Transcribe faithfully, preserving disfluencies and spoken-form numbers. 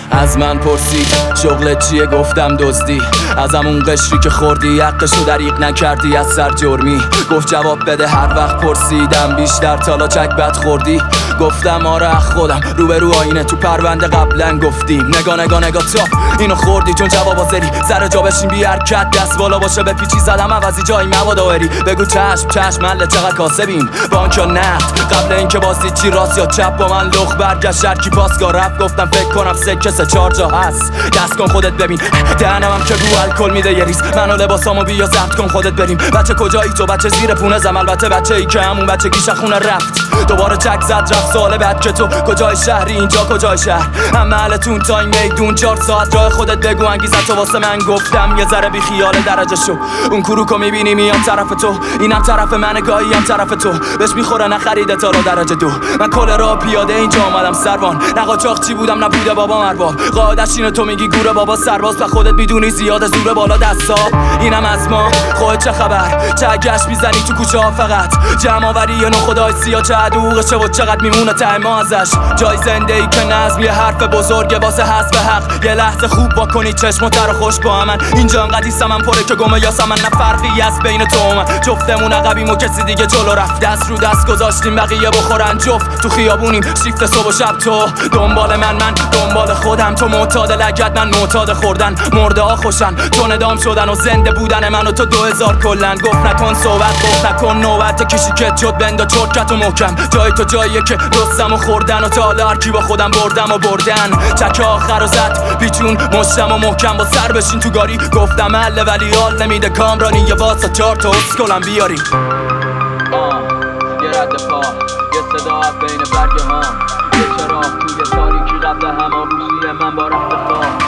از من پرسید شغلت چیه؟ گفتم دزدی. از همون قشری که خوردی حقشو دریغ نکردی از سر جرمی. گفت جواب بده هر وقت پرسیدم بیشتر تالا چک بد خوردی. گفتم آره خودم روبرو آینه تو پرونده قبلا گفتیم. نگاه نگاه نگاه تا اینو خوردی چون جواب آزری سر جا بشین بی حرکت دست بالا باشه به پیچی زدم عوضی جایی مبادا بری. بگو چشم چشم مله چقدر کاسبیم بانک یا نقد قبل اینکه بازدید چی راست یا چپ با من لخ برگشت شرکی پاسگاه رفت. گفتم فکر کنم سکه سه چهار جا هست دست کن خودت ببین دهنم هم که رو الکل میده یه ریز. منو لباسامو بیا ضبط کن خودت بریم. بچه کجایی تو؟ بچه زیر پونه زم البته بچه ای که همون بچه گیش خونه رفت دوباره چک زد رفت سال بعد که تو کجای شهری اینجا کجای شهر هم محلتون تا این میدون چهار ساعت راه خودت بگو انگیزت تو واسه من. گفتم یه ذره بی خیال درجه شو اون کروکو میبینی میام طرف تو اینم طرف من گاهی هم طرف تو بهش میخوره نخریده تالا درجه دو. من کل راه پیاده اینجا آمدم سروان نه قاچاق چی بودم نبوده بابا مرباب قاعدش اینو تو میگی گوره بابا سرباز و خودت میدونی زیاد زور بالا دستا. اینم از ما خودت چه خبر چه گشت میزنی تو کوچه ها فقط جمع آوری یه نو خدای سیا چه عدوقشه و چقدر میمونه ته ما ازش جای زنده ای که نظم یه حرف بزرگه واسه حسب حق. یه لحظه خوب واکنی چشم تر خوش با من اینجا انقدی سمن پره که گمه یا سمن نه فرقی از بین تو و من جفتمون عقبیم و کسی دیگه جلو رفت دست رو دست گذاشتیم بقیه بخورن جفت تو خیابونیم شیفت صبح و شب تو دنبال من من دنبال خودم تو معتاد لگد من معتاد خوردن مرده ها خوشن تو ندام شدن و زنده بودن من و تو دو هزار کلن. گفت نکن صحبت گفت نکن نوبت کشی کت شد بندا چرکت و محکم جای تو جاییه که رستم و خوردن و تا هرکی با خودم بردم و بردن چک آخر و زد پیچون مشتم و محکم با سر بشین تو گاری. گفتم حله ولی حال نمیده کامرانی یه واسه چار تا اسکلم بیاری. یه رد پا یه صدا بین برگه ها یه چراغ توی تاریکی قبل همه گوشی من با رفت خواه